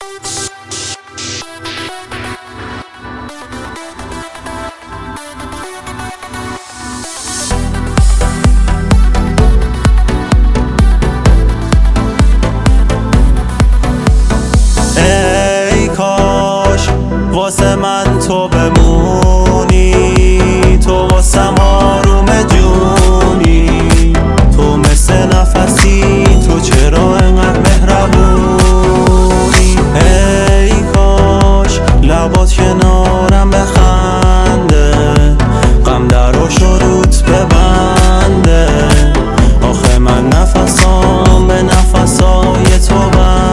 واسه من تو بمونی، تو واسم آروم جونی، تو مثل نفسی، تو چرا انقدر مهربونی؟ ای کاش لبات کنارم بخنده، غم دراش و روت ببنده، آخه من نفسام به نفسای تو بنده.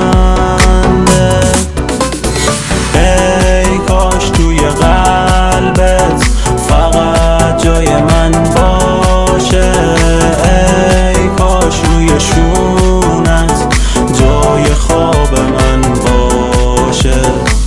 توی قلبت فقط جای من باشه، ای کاش روی شونت جای خواب من باشه.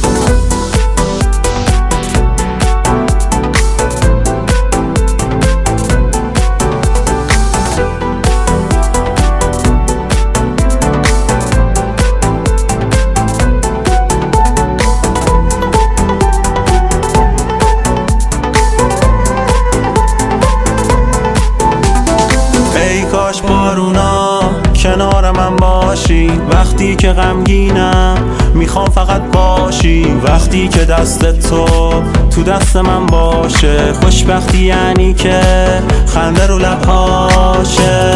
کاش بارونا کنار من باشی، وقتی که غمگینم میخوام فقط باشی، وقتی که دست تو دست من باشه، خوشبختی یعنی که خنده رو لبهاشه.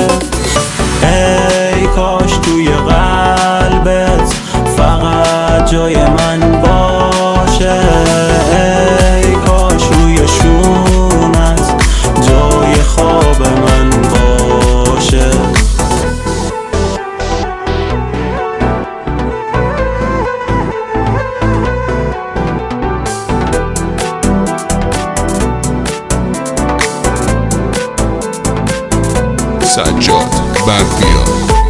ای کاش توی قلبت فقط جای من باشه، ای کاش روی شونت جای خواب من باشه. سجاد برفیا